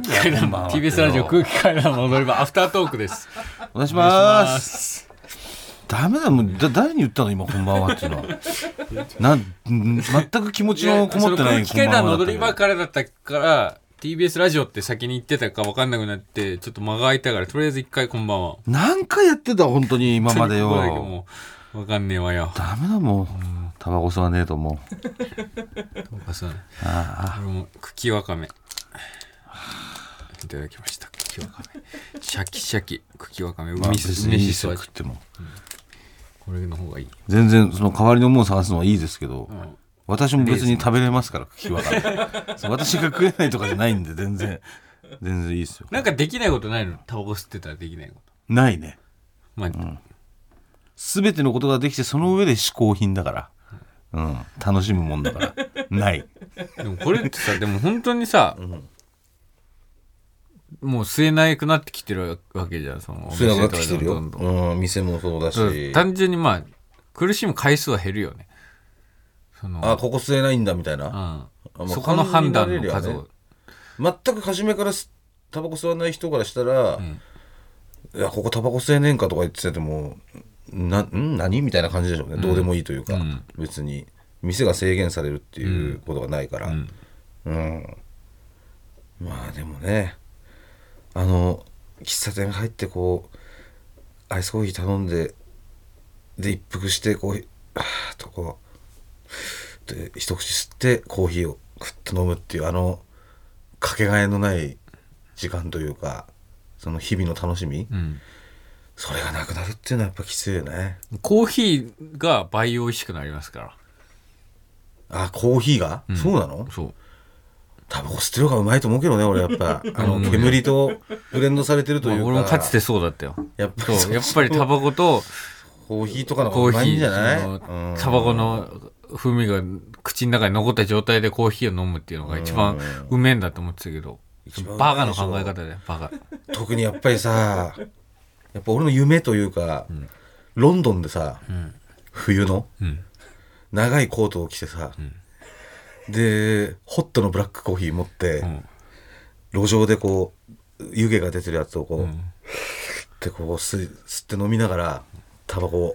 気階段こんばんは TBS ラジオ空気階段の踊り場アフタートークです。 お願いします。ダメだもん。誰に言ったの今こんばんはっていうのは全く気持ちのこもってない空気階段の踊り場からだったから TBS ラジオって先に言ってたか分かんなくなってちょっと間が空いたからとりあえず一回こんばんは何回やってた本当に今までよ。 もう分かんねえわよ。 ダメだもん、タバコ吸わねえともうタバコ吸わない俺も茎わかめいただきました。茎わかめシャキシャキ茎わかめ梅しそ味食っても、 これの方がいい。 全然その代わりのものを探すのはいいですけど、私も別に食べれますから茎わかめ私が食えないとかじゃないんで全然いいですよ。 なんかできないことないの？タバコ吸ってたらできないことないね。 まあ、 全てのことができてその上で嗜好品だから、楽しむもんだからないでもこれってさでも本当にさ、もう吸えなくなってきてるわけじゃん。その吸えなくなってきてるよ。 どんどん店もそうだし、 単純にまあ苦しむ回数は減るよね。そのここ吸えないんだみたいな、 そこの判断の数を、 全く初めからタバコ吸わない人からしたら、いやここタバコ吸えねえんかとか言ってても何みたいな感じでしょうね、どうでもいいというか、別に店が制限されるっていうことがないから、まあでもね喫茶店入ってこうアイスコーヒー頼んで一服してこうとこうで一口吸ってコーヒーをクッと飲むっていうかけがえのない時間というかその日々の楽しみ、それがなくなるっていうのはやっぱきついよね。 コーヒーが倍美味しくなりますから。 コーヒーが、そうなの？ そう。 タバコ吸ってる方がうまいと思うけどね俺やっぱ煙とブレンドされてるというか、 俺もかつてそうだったよ。 やっぱりタバコとコーヒーとかの方がうまいんじゃない？ タバコの風味が口の中に残った状態でコーヒーを飲むっていうのが一番うめえんだと思ってたけど、バカの考え方だよバカ。 特にやっぱりさやっぱ俺の夢というか、ロンドンでさ、冬の、長いコートを着てさ、でホットのブラックコーヒー持って、路上でこう湯気が出てるやつをこう、でこう吸って飲みながらタバコを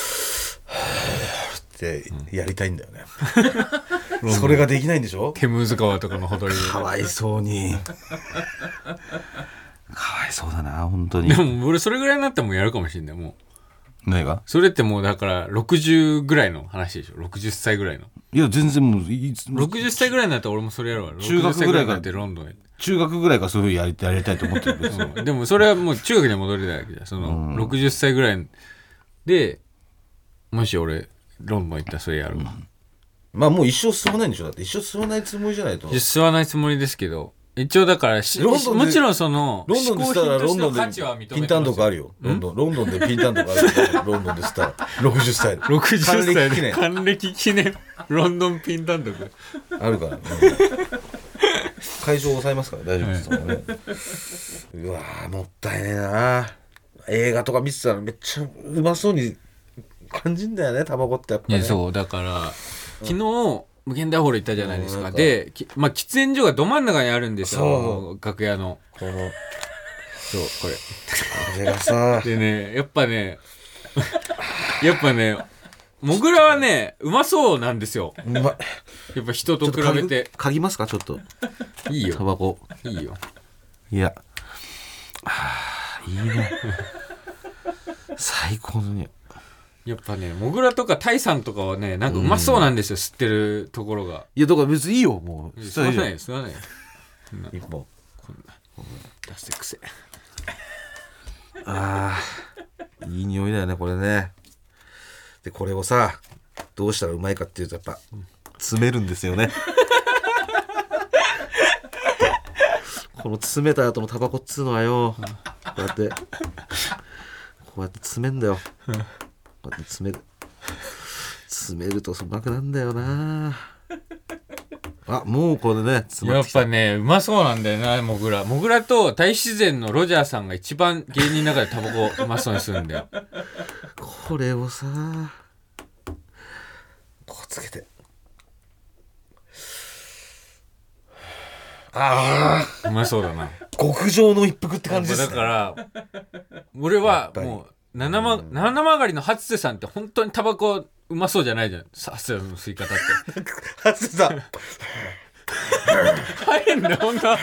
ってやりたいんだよねそれができないんでしょ？ テムズ川とかのほとりでかわいそうにかわいそうだな本当に。 でも俺それぐらいになったらもうやるかもしれない。もう何が？ それってもうだから60ぐらいの話でしょ。60歳ぐらいの。 いや全然もう 60歳ぐらいになったら俺もそれやるわ。 中学ぐらいからってロンドンへ。 中学ぐらいからそういうやりたいと思ってるんですよでもそれはもう中学に戻りたいわけじゃん。その60歳ぐらいでもし俺ロンドン行ったらそれやるわ。 まあもう一生吸わないんでしょ？だって一生吸わないつもりじゃないと。 吸わないつもりですけど一応だからもちろんそのロンドンでしたらロンドンでピンタンとかあるよ。ロンドンでピンタンとかあるよ。ロンドンでしたら60歳 60歳で還暦記念ロンドンピンタンとかあるから、会場を抑えますから大丈夫です、ね、うわーもったいねえな。映画とか見てたらめっちゃうまそうに感じんだよねタバコってやっぱね。 いやそうだから昨日無限大ホール行ったじゃないですか。で、喫煙所がど真ん中にあるんですよ。楽屋のこのそうこれがさでねやっぱねモグラはねうまそうなんですよ。 うまい。 やっぱ人と比べて嗅ぎますかちょっと。 いいよタバコいいよ。 いやいいね最高のね。 やっぱねモグラとかタイさんとかはねなんかうまそうなんですよ、吸ってるところが。 いやだから別にいいよもう吸わないよ吸わないよ一本こんな出してくせ。 いい匂いだよねこれね。でこれをさどうしたらうまいかっていうとやっぱ詰めるんですよねこの詰めた後のタバコっつうのはよ、こうやって詰めんだよ。こうやって詰めるとうまくなんだよな。もうこれねやっぱねうまそうなんだよなモグラと大自然のロジャーさんが一番芸人の中でタバコうまそうにするんだよこれをさこうつけてうまそうだな。 極上の一服って感じですね。 だから俺はもう七曲がりの初瀬さんって本当にタバコうまそうじゃないじゃん。初瀬の吸い方って初瀬さん入んだよほんと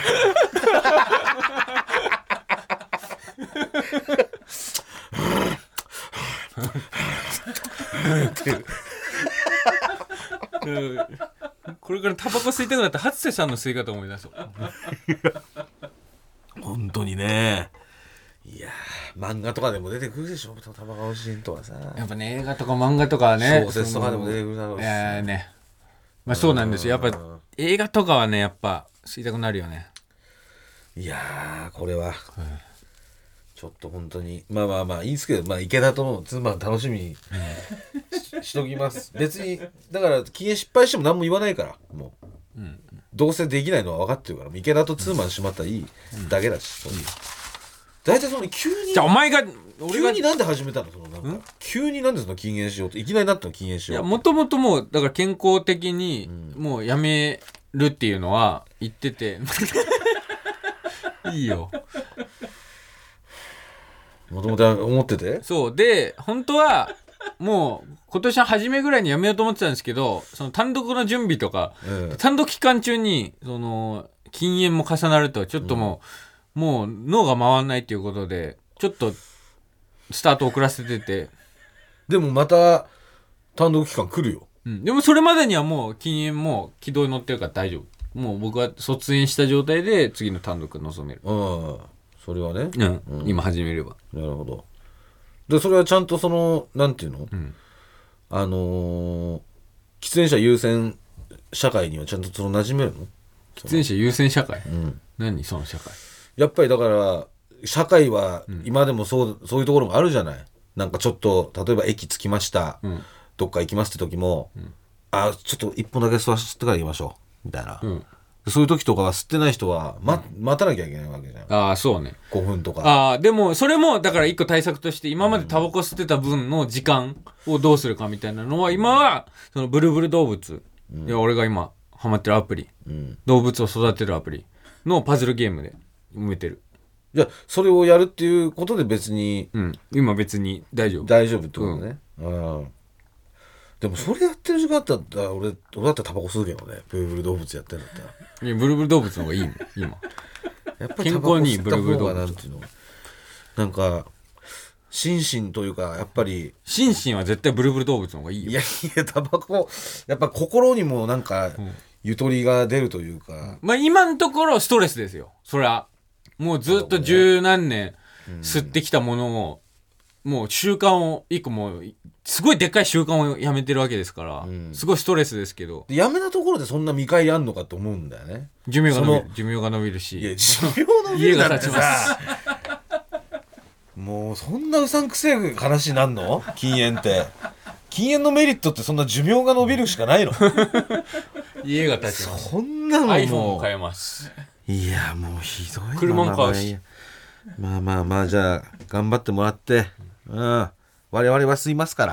これからタバコ吸いたくなったら初瀬さんの吸い方思い出そう本当にね。いや漫画とかでも出てくるでしょ、タバコのシーンとかさ。 やっぱね映画とか漫画とかはね小説とかでも出てくるだろうしね。まあそうなんですよ。やっぱ映画とかはねやっぱ吸いたくなるよね。 いやこれはちょっと本当にまあいいんですけど、まあ池田との妻楽しみにしときます別にだから禁煙失敗しても何も言わないからもう、どうせできないのは分かってるから池田とツーマンしまったらいいだけだし、大体その急にじゃあお前が急になんで始めたの、そのなんか急になんでその禁煙しようっていきなりなったの禁煙しよう。 いやもともともうだから健康的にもうやめるっていうのは言ってていいよ。 もともと思っててそうで本当はもう今年の初めぐらいにやめようと思ってたんですけど、その単独の準備とか、単独期間中にその禁煙も重なるとちょっともう脳が回らないっていうことでちょっとスタート遅らせてて。 でもまた単独期間来るよ、 でもそれまでにはもう禁煙も軌道に乗ってるから大丈夫。もう僕は卒園した状態で次の単独臨める。 それはね、 今始めれば。 なるほど。でそれはちゃんとそのなんていうの、喫煙者優先社会にはちゃんとその馴染めるの？ 喫煙者優先社会、何その社会。 やっぱりだから社会は今でもそういうところもあるじゃない。なんかちょっと例えば駅着きました、どっか行きますって時も、ちょっと一本だけ吸わせてから行きましょうみたいな、そういう時とかは吸ってない人は、待たなきゃいけないわけじゃん。 そうね。 5分とか。 でもそれもだから一個対策として今までタバコ吸ってた分の時間をどうするかみたいなのは今はそのブルブル動物、いや俺が今ハマってるアプリ、動物を育てるアプリのパズルゲームで埋めてる。 じゃあそれをやるっていうことで別に、 今別に大丈夫ってことね、でもそれやってる時間だったら俺だったらタバコ吸うけどね。ブルブル動物やってるんだったら。 いやブルブル動物の方がいいの今やっぱりタバコ吸った方がなんていうの、なんか心身というかやっぱり心身は絶対ブルブル動物の方がいいよ。 いやタバコやっぱ心にもなんかゆとりが出るというか、 今のところストレスですよ。そりゃもうずっと十何年吸ってきたものを、もう習慣を一個もうすごいでっかい習慣をやめてるわけですから、すごいストレスですけど、 やめたところでそんな見返りあんのかと思うんだよね。 寿命が伸びるし、 いや寿命伸びるなんてさもうそんなうさんくせえ話になんの？禁煙って禁煙のメリットってそんな寿命が伸びるしかないの？ 家が建ちます。 そんなのも iPhone も買えます。 いやもうひどいな。 車も買うし、 まあじゃあ頑張ってもらって、我々は吸いますから、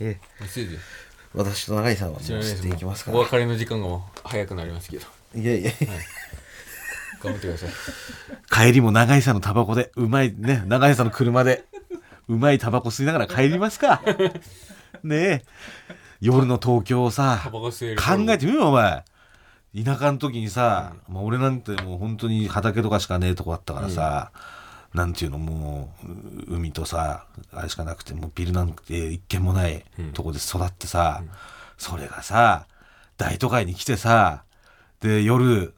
私と永井さんはもう吸っていきますから。 お別れの時間がもう早くなりますけど、 いや、 頑張ってください。 帰りも永井さんのタバコでうまいね、永井さんの車でうまいタバコ吸いながら帰りますかねえ、夜の東京をさ考えてみよお前。田舎の時にさ、俺なんてもう本当に畑とかしかねえとこあったからさ、なんていうのもう海とさあれしかなくて、もうビルなんて一軒もないとこで育ってさ、それがさ大都会に来てさ、で夜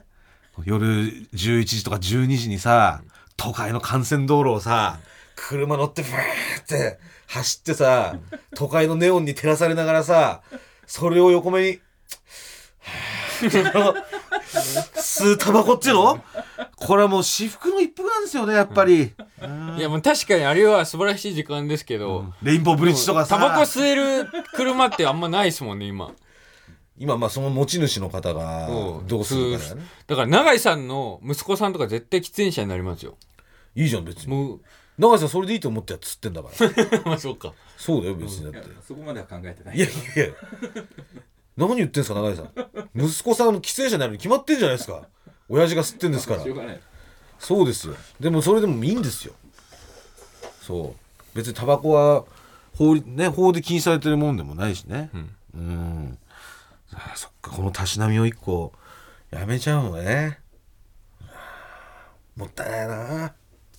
11時とか12時にさ、都会の幹線道路をさ車乗ってブーって走ってさ、都会のネオンに照らされながらさ、それを横目に吸うタバコっていうの、これはもう至福の一服なんですよねやっぱり。 いやもう確かにあれは素晴らしい時間ですけど、 レインボーブリッジとかさ、 タバコ吸える車ってあんまないですもんね今その持ち主の方がどうするかだよね。 だから永井さんの息子さんとか絶対喫煙者になりますよ。 いいじゃん別に。もう永井さんそれでいいと思ってやつ吸ってんだからまあそうか、 そうだよ別に。だってそこまでは考えてない。 いや何言ってんすか永井さん。息子さんの喫煙者になるに決まってんじゃないですか。 親父が吸ってんですからしょうがない。 そうですよ。でもそれでもいいんですよ。そう別にタバコは法で禁止されてるもんでもないしね。そっか、このたしなみを一個やめちゃうのね。もったいないな。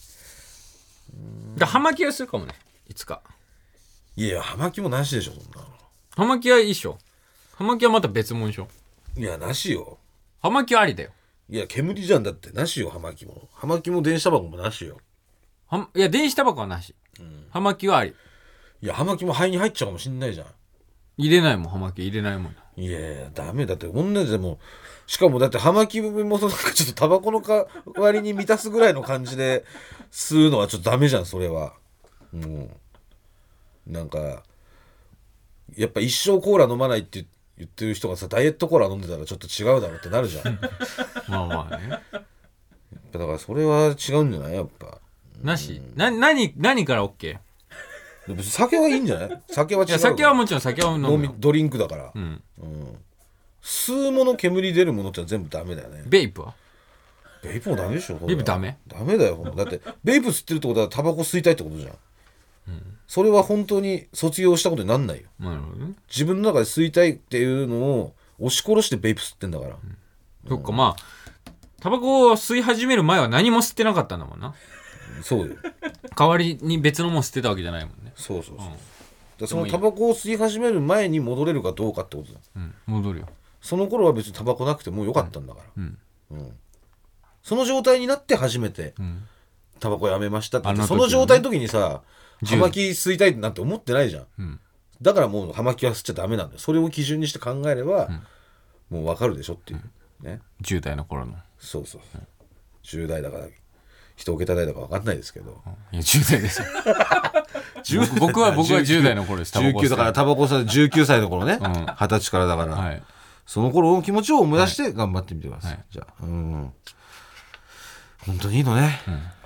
葉巻はするかもね、いつか。 いや葉巻もなしでしょそんなの。 葉巻はいいっしょ。葉巻はまた別物でしょ。 いやなしよ。 葉巻はありだよ。 いや煙じゃんだって。なしよ葉巻も電子タバコもなしよ。 いや電子タバコはなし、葉巻はあり。 いや葉巻も肺に入っちゃうかもしんないじゃん。 入れないもん、葉巻入れないもん。 いやダメだって同じでも。しかもだって葉巻もなんかちょっとタバコの代わりに満たすぐらいの感じで吸うのはちょっとダメじゃんそれは。もうなんかやっぱ一生コーラ飲まないって言ってる人がさダイエットコーラ飲んでたらちょっと違うだろうってなるじゃんまあまあね。 だからそれは違うんじゃないやっぱ。 なし。何から OK？ 別に酒はいいんじゃない？酒は違う。 いや酒はもちろん酒は飲むよ。 ドリンクだから。吸うもの煙出るものって全部ダメだよね。 ベイプは？ ベイプもダメでしょ。 ベイプダメ？ ダメだよ。だってベイプ吸ってるってことはタバコ吸いたいってことじゃん。それは本当に卒業したことになんないよ。 なるほどね。 自分の中で吸いたいっていうのを押し殺してベイプ吸ってんだから。 そっか、まあタバコを吸い始める前は何も吸ってなかったんだもんな。 そうよ。 代わりに別のもん吸ってたわけじゃないもんね。 そう、だそのタバコを吸い始める前に戻れるかどうかってことだ。 戻るよ。 その頃は別にタバコなくてもよかったんだから、その状態になって初めて、タバコやめましたってその状態の時にさ葉巻吸いたいなんて思ってないじゃん、だからもう葉巻は吸っちゃダメなんだよ。それを基準にして考えれば、もう分かるでしょっていう、ね。 10代の頃の。 そう、10代だから一桁台だか分かんないですけど、 いや10代ですよ僕は10代の頃です。 19だからタバコ吸って19歳の頃ね、20歳からだから、その頃の気持ちを思い出して頑張ってみてください、じゃあ本当にいいのね、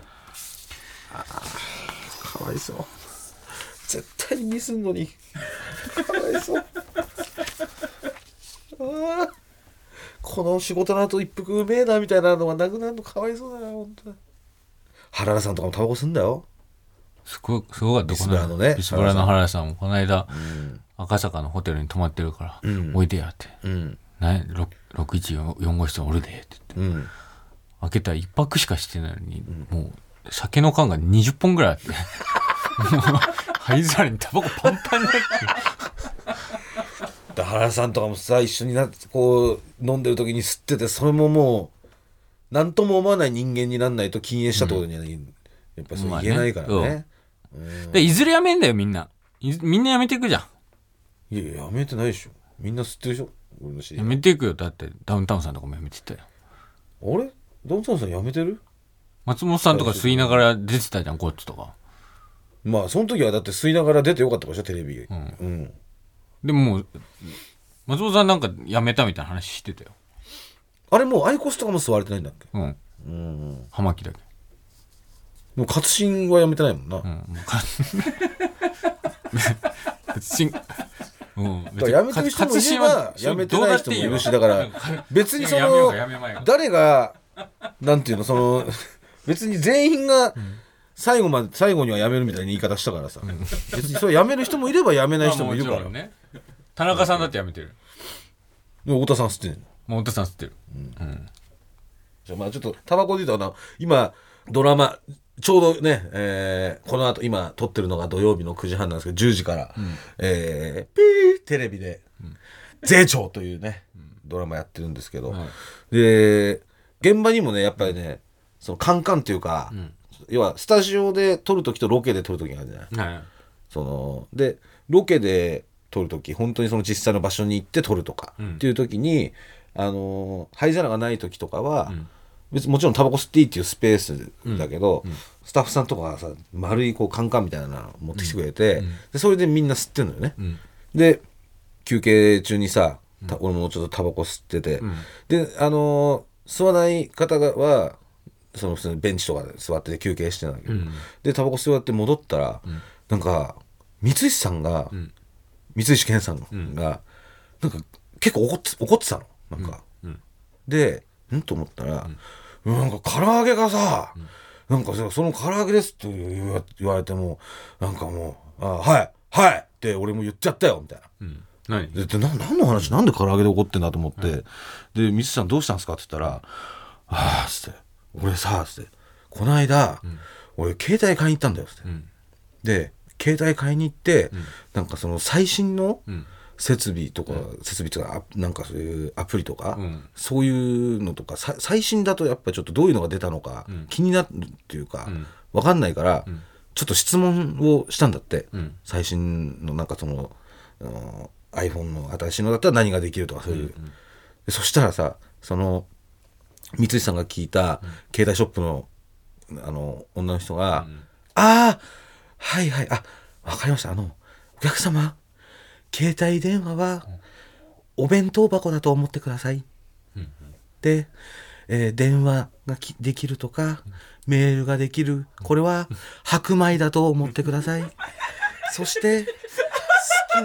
かわいそう。絶対にミスんのにかわいそうこの仕事の後一服うめえなみたいなのがなくなるのかわいそうだな本当に。原田さんとかもタバコ吸んだよ。 すごかった。 ビスブラのね、 ビスブラの原田さんもこの間、赤坂のホテルに泊まってるから、おいでやって、614号室におるでって言って、開けたら1泊しかしてないのに、もう酒の缶が20本ぐらいあってもう灰皿にタバコパンパンになって原田さんとかもさ一緒になってこう飲んでる時に吸ってて、それももう何とも思わない人間になんないと禁煙したってことには、やっぱそう言えないからね、 でいずれやめんだよみんなやめていくじゃん。 いややめてないでしょ。みんな吸ってるでしょ。俺の知り合いやめていくよ。だってダウンタウンさんとかもやめてたよ。 あれダウンタウンさんやめてる？ 松本さんとか吸いながら出てたじゃん、ゴッツとか。 まあその時はだって吸いながら出てよかったでしょテレビ。 でももう松本さんなんかやめたみたいな話してたよ。 あれもうアイコスとかも吸われてないんだっけ？ 葉巻だけ。 もう活心はやめてないもんな。 活心やめてる人もいればやめてない人もいるし、だから別にその誰がなんていうのその別に全員が最後にはやめるみたいな言い方したからさ、別にそれやめる人もいればやめない人もいるから。 田中さんだってやめてる。 でも太田さん吸ってんの？ もう太田さん吸ってる。 じゃあまあちょっとタバコで言うと今ドラマちょうどね、この後今撮ってるのが土曜日の9時半なんですけど10時から、ピーテレビで税調というね、ドラマやってるんですけど、で現場にもねやっぱりねそのカンカンっていうか、要はスタジオで撮るときとロケで撮るときがあるじゃない、そのでロケで撮るとき本当にその実際の場所に行って撮るとか、っていうときに灰皿がないときとかは、別にもちろんタバコ吸っていいっていうスペースだけど、スタッフさんとかがさ丸いこうカンカンみたいなの持ってきてくれて、でそれでみんな吸ってんのよね、で休憩中にさ、俺もちょっとタバコ吸ってて、で吸わない方はその普通にベンチとかで座って休憩してたんだけど、でタバコ吸って戻ったら、なんか三石さんが、三石健さんが、なんか結構怒ってたのなんか、でと思ったら、なんか唐揚げがさ、なんかその唐揚げですって言われてもなんかもうはいはいって俺も言っちゃったよみたいな、で何の話、なんで唐揚げで怒ってんだと思って、でミスさんどうしたんですかって言ったら、ああつって俺さつってこの間、俺携帯買いに行ったんだよつって、で携帯買いに行って、なんかその最新の設備とかなんかそういうアプリとか、そういうのとか最新だとやっぱちょっとどういうのが出たのか気になるっていうか、分かんないから、ちょっと質問をしたんだって、最新のなんかそのiPhone の新しいのだったら何ができるとかそういう、でそしたらさ、その三石さんが聞いた携帯ショップの女の人が、はいはい、わかりました、お客様携帯電話はお弁当箱だと思ってください、で、電話ができるとか、メールができる、これは白米だと思ってください、そして好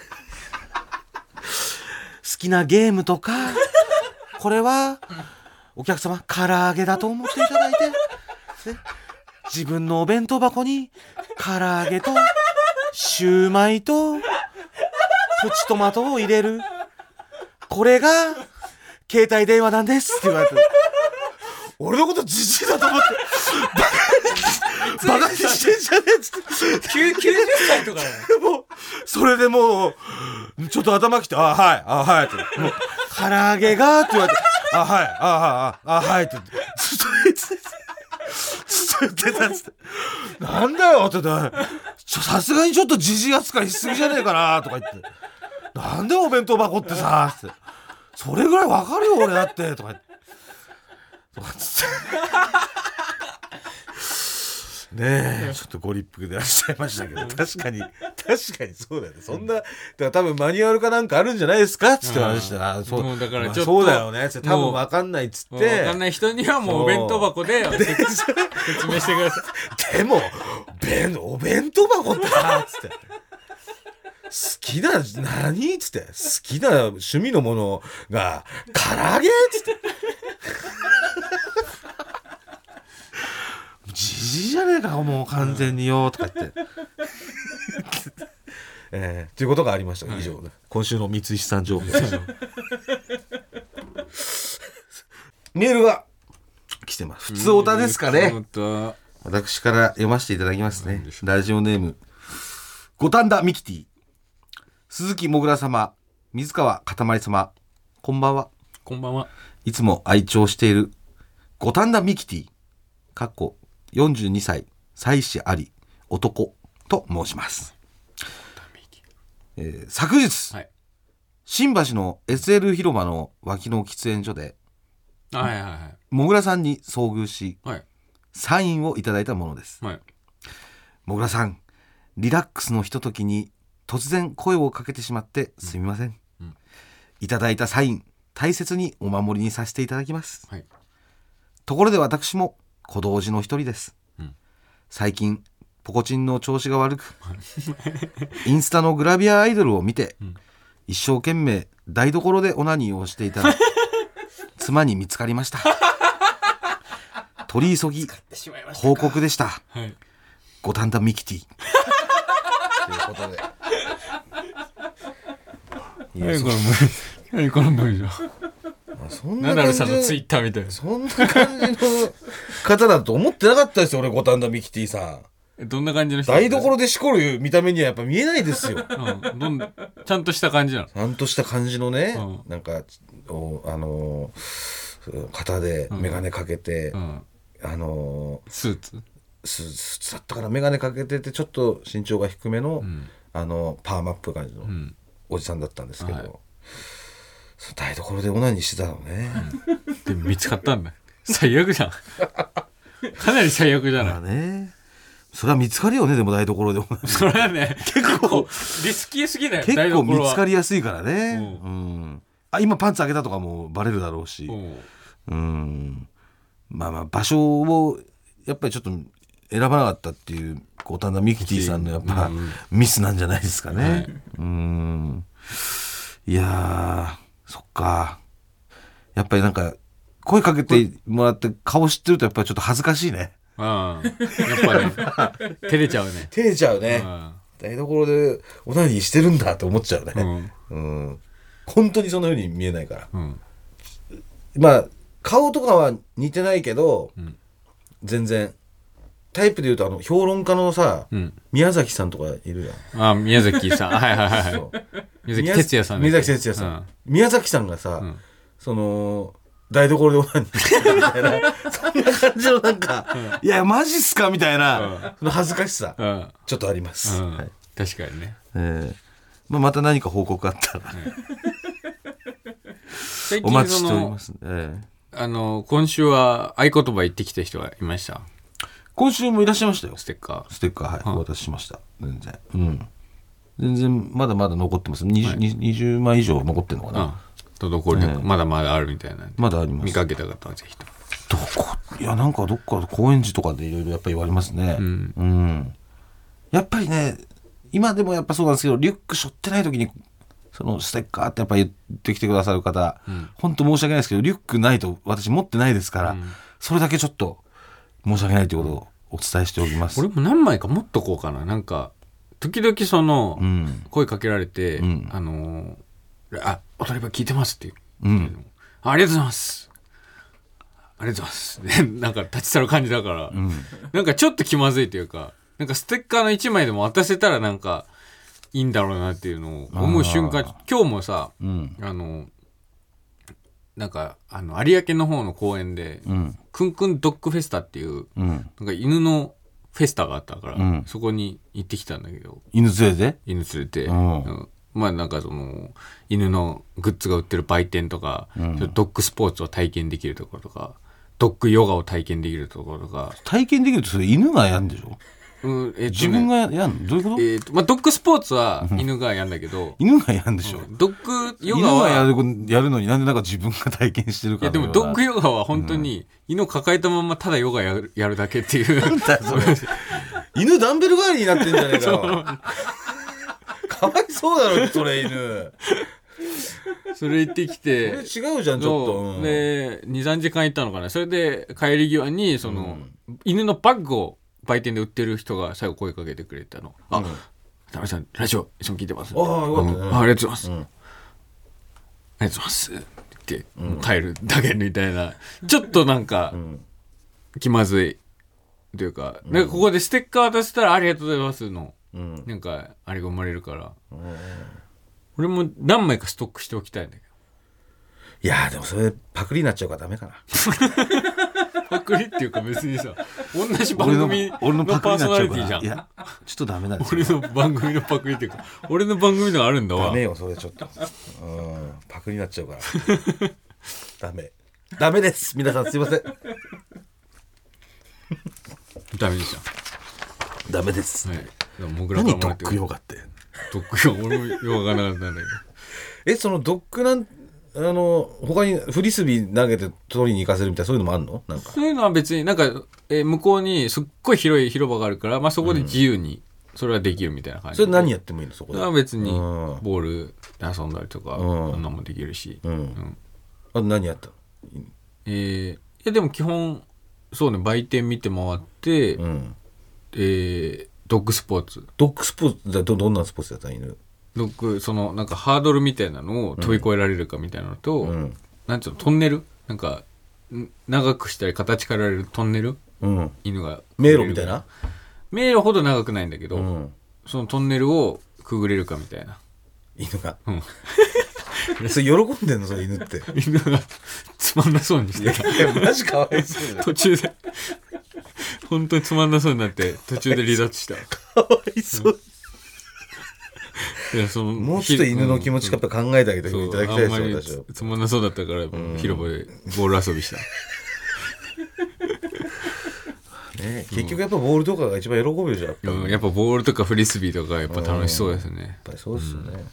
きなゲームとか、これはお客様唐揚げだと思っていただいて、自分のお弁当箱に唐揚げとシューマイとプチトマトを入れる、これが携帯電話なんですって言われて、俺のことじじいだと思ってバカにしてんじゃねえっつって 90歳とかもうそれでもうちょっと頭きて、はいってもう唐揚げがって言われて、はいってずっと言ってたっつって、なんだよってさすがにちょっとじじい扱いしすぎじゃねえかなとか言って、なんでお弁当箱ってさって、それぐらいわかるよ俺だってとか言ってねえ、ちょっとご立腹でいらっしゃいましたけど、確かにそうだよね。そんなだから多分マニュアルかなんかあるんじゃないですかっつって話して、 そうだからちょっと、 そうだよね、多分分かんないっつって、 分かんない人にはもうお弁当箱で説明してください。でもお弁当箱ってさっつって好きな何っつって好きな趣味のものが唐揚げっつってじじいじゃねえかもう完全によとか言ってということがありました、以上、今週の三石さん情報メールが来てます。普通オタですかね。私から読ませていただきますね。ラジオネーム五反田ミキティ、鈴木もぐら様、水川かたまり様、こんばんは。 こんばんは。 いつも愛聴している五反田ミキティかっこ42歳妻子あり男と申します。昨日、新橋の SL 広場の脇の喫煙所で、もぐらさんに遭遇し、サインをいただいたものです。もぐらさん、リラックスのひとときに突然声をかけてしまってすみません、いただいたサイン大切にお守りにさせていただきます、ところで私も小道寺の一人です、最近ポコチンの調子が悪くインスタのグラビアアイドルを見て、一生懸命台所でオナニーをしていたら妻に見つかりました。取り急ぎ報告でした。五反田ミキティということで、 何この文章、ナダルさんのツイッターみたいな、 そんな感じの方だと思ってなかったですよ俺。五反田ミキティさんどんな感じの人？ 台所でしこる見た目にはやっぱ見えないですよ、 ちゃんとした感じなの？ ちゃんとした感じのね、なんか肩で眼鏡かけて、 スーツだったから眼鏡かけててちょっと身長が低めの、パーマップ感じのおじさんだったんですけど、台所でオナニーしてたのね、 でも見つかったんだ。最悪じゃんかなり最悪じゃない。 ね、それは見つかるよね。でも台所でオナニーそれはね結構リスキーすぎない？ 結構見つかりやすいからね、今パンツ上げたとかもバレるだろうし、まあ場所をやっぱりちょっと選ばなかったっていう五反田ミキティさんのやっぱ、ミスなんじゃないですかね、いやー、そっか、やっぱりなんか声かけてもらって顔知ってるとやっぱりちょっと恥ずかしいね。 やっぱね照れちゃうね。 照れちゃうね。台所でオナニーしてるんだと思っちゃうね。本当にそのように見えないから。まあ顔とかは似てないけど、全然タイプで言うと評論家のさ、宮崎さんとかいるじゃん。 宮崎さん宮崎哲也さん。 宮崎哲也さん。宮崎さんがさ、その台所でオナニーしてるみたいなそんな感じのなんか、いやマジっすかみたいな、その恥ずかしさ、ちょっとあります。 確かにね。 また何か報告あったら、お待ちしておりますね。 今週は合言葉言ってきた人がいました。 今週もいらっしゃいましたよ。 ステッカー、はい、お渡ししました。全然まだまだ残ってます。20枚以上残ってるのかな。 滞りなくまだまだあるみたいな。 まだあります。 見かけた方はぜひと。 いやなんかどっか高円寺とかでいろいろやっぱり言われますね。やっぱりね、今でもやっぱそうなんですけど、リュック背負ってない時にそのステッカーってやっぱ言ってきてくださる方、本当申し訳ないですけど、リュックないと私持ってないですから、それだけちょっと申し訳ないということをお伝えしておきます。 俺も何枚か持っとこうかな。なんか時々その、声かけられて、踊り場聞いてますっていう、ありがとうございます、ありがとうございますなんか立ち去る感じだから、なんかちょっと気まずいというか、なんかステッカーの1枚でも渡せたらなんかいいんだろうなっていうのを思う瞬間、今日もさ、なんか有明の方の公園で、クンクンドッグフェスタっていう、なんか犬のフェスタがあったから、そこに行ってきたんだけど、 犬連れて、まあなんかその犬のグッズが売ってる売店とか、ドッグスポーツを体験できるところとか、ドッグヨガを体験できるところとか。 体験できるとそれ犬がやるんでしょ。自分がやんのどういうこと？ ドッグスポーツは犬がやんだけど犬がやんでしょ。 ドッグヨガは犬がやるのになんでなんか自分が体験してるか。 いやでもドッグヨガは本当に犬を抱えたままただヨガやるだけっていう。 なんだそれ犬ダンベル代わりになってんじゃねえかよ。かわいそうだろそれ犬。 それ行ってきて違うじゃんちょっと。 で 2,3 時間行ったのかな。それで帰り際にその、犬のバッグを売店で売ってる人が最後声かけてくれたの。田辺さんラジオいつも聞いてます。 よかったね。 ありがとうございます、ありがとうございますって言って、帰るだけみたいな、ちょっとなんか、気まずいというか、なんかここでステッカー渡せたらありがとうございますの、なんかあれが生まれるから、俺も何枚かストックしておきたいんだけど。 いやでもそれパクリになっちゃうからダメかな。 パクリっていうか別にさ、同じ番組のパーソナリティじゃん。 いやちょっとダメなんですよ。俺の番組のパクリっていうか、俺の番組のがあるんだわ。 ダメよそれちょっと。パクリになっちゃうから。ダメです。皆さんすいません。 ダメでした。 ダメです。 はい。 何ドッグヨガって。 ドッグヨガ俺もよくわからなかったんだけど。そのドッグなん他にフリスビー投げて取りに行かせるみたいなそういうのもあるの？なんかそういうのは別になんか、向こうにすっごい広い広場があるから、まあ、そこで自由にそれはできるみたいな感じで、 それ何やってもいいのそこで？ 別にボールで遊んだりとか、そんなもできるし、 あと何やったの？ いやでも基本そうね、売店見て回って、ドッグスポーツだとどんなスポーツやったの？犬そのなんかハードルみたいなのを飛び越えられるかみたいなのと、なんていうの、トンネルなんか長くしたり形変えられるトンネル、犬が迷路みたいな。 迷路ほど長くないんだけど、そのトンネルをくぐれるかみたいな。 犬が、それ喜んでんのそれ犬って。 犬がつまんなそうにしてた。 いやマジかわいそうだ。 途中で本当につまんなそうになって途中で離脱した。 かわいそう。 いやそのもうちょっと犬の気持ちやっぱ考えてあげていただきたいですよ。 私はつまんなそうだったから、広場でボール遊びした。 結局やっぱボールとかが一番喜ぶよじゃん。 やっぱボールとかフリスビーとかやっぱ楽しそうですね。 やっぱりそうですよね。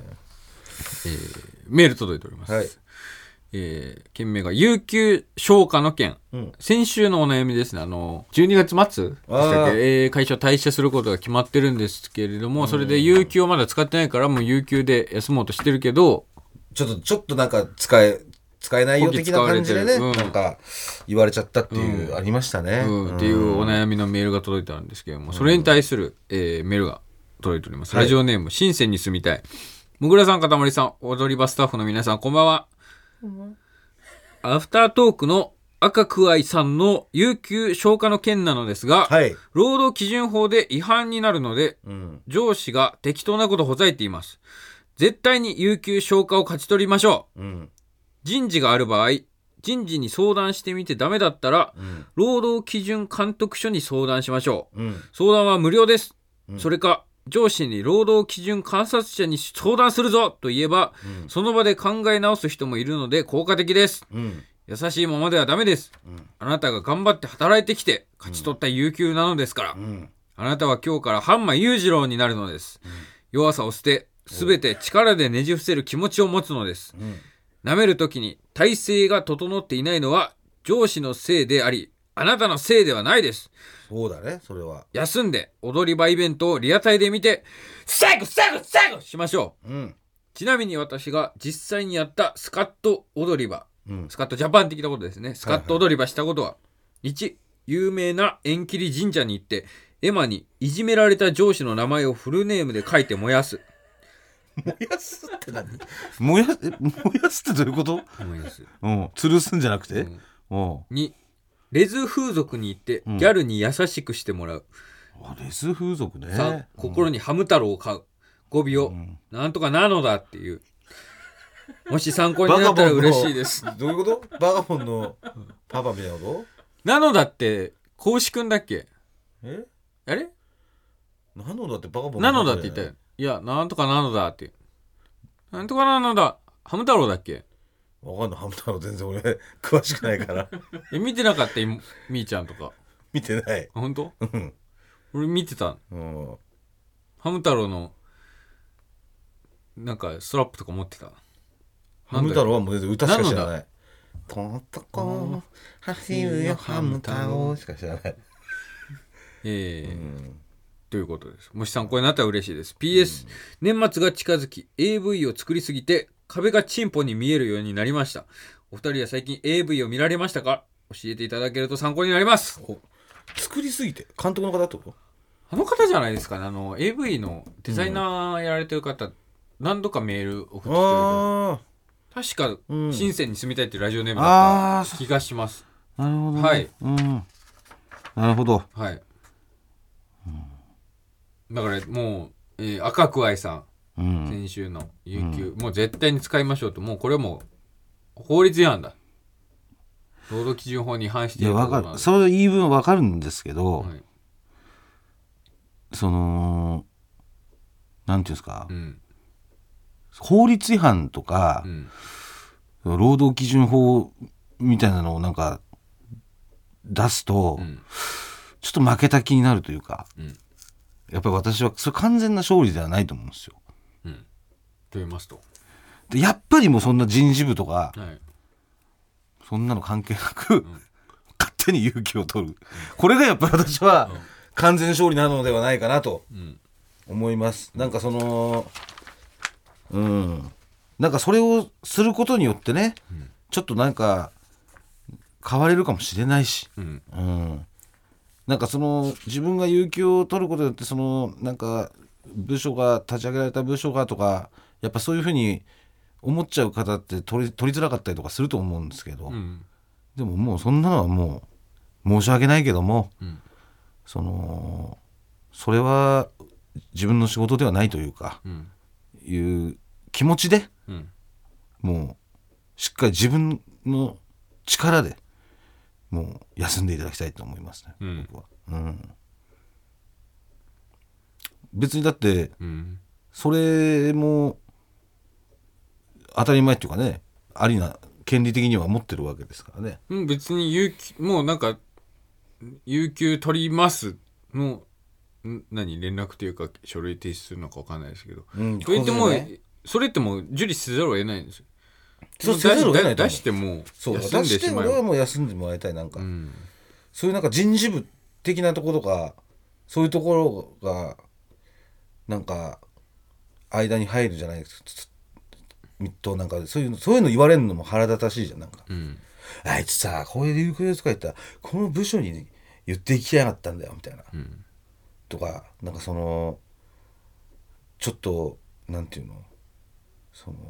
メール届いております。件名が有給消化の件、先週のお悩みですね。12月末でしたっけ、会社を退社することが決まってるんですけれども、それで有給をまだ使ってないからもう有給で休もうとしてるけど、 ちょっとなんか使使えないよ的な感じでね、 うん、 なんか言われちゃったっていう、ありましたね、 っていうお悩みのメールが届いたんですけども、それに対する、メールが届いております。ラジオネーム、深センに住みたい。もぐらさん、かたまりさん、踊り場スタッフの皆さん、こんばんは。アフタートークの赤くあいさんの有給消化の件なのですが、 はい、 労働基準法で違反になるので、上司が適当なことをほざいています。絶対に有給消化を勝ち取りましょう。人事がある場合、人事に相談してみてダメだったら、労働基準監督署に相談しましょう。相談は無料です。それか、上司に労働基準監察者に相談するぞと言えば、その場で考え直す人もいるので効果的です。優しいままではダメです。あなたが頑張って働いてきて勝ち取った有給なのですから、あなたは今日から半間裕次郎になるのです。弱さを捨て、すべて力でねじ伏せる気持ちを持つのです。舐めるときに体制が整っていないのは上司のせいであり、あなたのせいではないです。 そうだね、それは。 休んで踊り場イベントをリアタイで見て最後しましょう。ちなみに私が実際にやったスカット踊り場、スカットジャパン的なことですね。スカット踊り場したことは、1、有名な縁切り神社に行って絵馬にいじめられた上司の名前をフルネームで書いて燃やす。 燃やすって何？燃やすってどういうこと？ 燃やす。 吊るすんじゃなくて、 2、レズ風俗に行ってギャルに優しくしてもらう。 レズ風俗ね。 3、心にハム太郎を買う。語尾を、なんとかなのだっていう。もし参考になったら嬉しいです。 どういうこと？バガボンのパパみたいなこと？ なのだって孔子くんだっけ？あれ？ なのだってバガボンなのだって言ったよ。いや、なんとかなのだって。なんとかなのだ。ハム太郎だっけ？ わかんない。ハム太郎全然俺詳しくないから見てなかった？みーちゃんとか見てない。 本当？俺見てた。ハム太郎のなんかストラップとか持ってた。 ハム太郎はもう全然歌しか知らない。トントコ走るよハム太郎しか知らない。 ということです。もし参考になったら嬉しいです。 PS、年末が近づき AV を作りすぎて壁がチンポに見えるようになりました。お二人は最近 AV を見られましたか？教えていただけると参考になります。 作りすぎて監督の方ってこと？ あの方じゃないですかね。AV のデザイナーやられてる方、何度かメール送ってくれて、確か、深センに住みたいっていうラジオネームだった気がします。 なるほど、ね、 はい、 なるほど。 はい、だからもう、赤くあいさん、先週の有給、もう絶対に使いましょうと。もうこれも法律違反だ。労働基準法に違反していることなんで。 いや、その言い分は分かるんですけど、そのなんていうんですか、法律違反とか、労働基準法みたいなのをなんか出すと、ちょっと負けた気になるというか、やっぱり私はそれ完全な勝利ではないと思うんですよ。 と言いますと、 でやっぱりもうそんな人事部とか、そんなの関係なく、勝手に有給を取る、これがやっぱり私は完全勝利なのではないかなと思います。なんかそのなんかそれをすることによってね、ちょっとなんか変われるかもしれないし、なんかその自分が有給を取ることによって、そのなんか部署が立ち上げられた部署がとか、やっぱそういうふうに思っちゃう方って取りづらかったりとかすると思うんですけど、でももうそんなのはもう申し訳ないけども、それは自分の仕事ではないというか、いう気持ちで、もうしっかり自分の力でもう休んでいただきたいと思いますね、僕は。別にだって、それも当たり前っていうかね、ありな権利的には持ってるわけですからね。 別にもうなんか有給取りますの連絡というか書類提出するのか分かんないですけど、といってもそれってもう受理せざるを得ないんですよ。 そうせざるを得ないと思う。 出しても休んでしまう。出して俺はもう休んでもらいたい。なんか、そういうなんか人事部的なところとか、そういうところがなんか間に入るじゃないですか。 となんかそういうの言われるのも腹立たしいじゃん。なんか、 うん、 あいつさこういう有給とか言ったらこの部署に言っていきやがったんだよみたいな、 うん、 とかなんかそのちょっとなんていうのその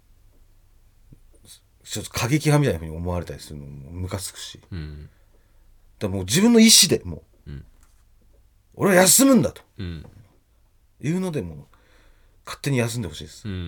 ちょっと過激派みたいな風に思われたりするのもムカつくし、 うん、 だからもう自分の意思でもう、うん、俺は休むんだと、うん、いうのでも勝手に休んでほしいです、うんうん、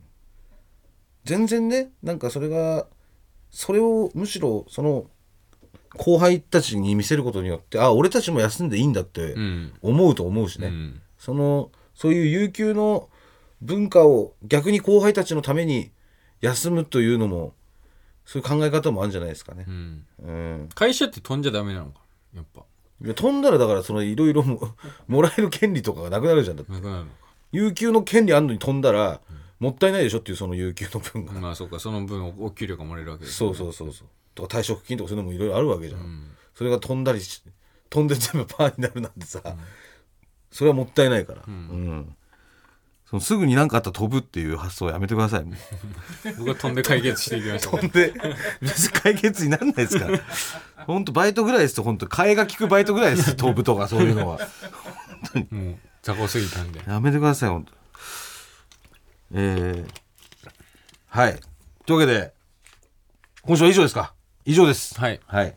全然ねなんかそれをむしろその後輩たちに見せることによって俺たちも休んでいいんだって思うと思うしね、うん、そういう有給の文化を逆に後輩たちのために休むというのもそういう考え方もあるんじゃないですかね、うんうん、会社って飛んじゃダメなのかやっぱ。 いや飛んだらだからそのいろいろもらえる権利とかがなくなるじゃん。だってなくなるのか。有給の権利あんのに飛んだら、もったいないでしょっていうその有給の分が。 まあそうかその分お給料がもらえるわけです、 ね、そうとか退職金とかそういうのもいろいろあるわけじゃん、うん、それが飛んで全部パーになるなんてさ、うん、それはもったいないから、うんうんそのすぐに何かあったら飛ぶっていう発想をやめてください。 僕は飛んで解決していきましょう。 飛んで別に解決にならないですから本当バイトぐらいですと本当替えが利くバイトぐらいです飛ぶとかそういうのは本当にもう雑魚すぎたんでやめてください本当。はいというわけで今週は以上ですか。以上です。 はい、 はい、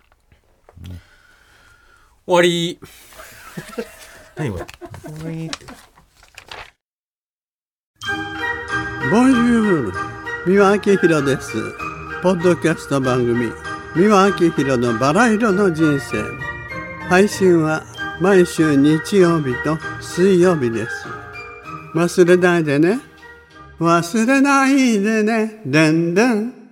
終わり何これ終わりボンジュール、三輪明宏です。ポッドキャスト番組三輪明宏のバラ色の人生、配信は毎週日曜日と水曜日です。忘れないでね、忘れないでね、でんでん。